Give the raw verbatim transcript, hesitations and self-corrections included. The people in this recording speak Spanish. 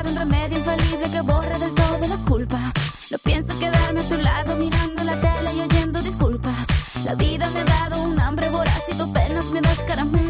un remedio infalible que borra del todo la culpa. No pienso quedarme a tu lado mirando la tele y oyendo disculpas. La vida me ha dado un hambre voraz y tú apenas me das caramelo.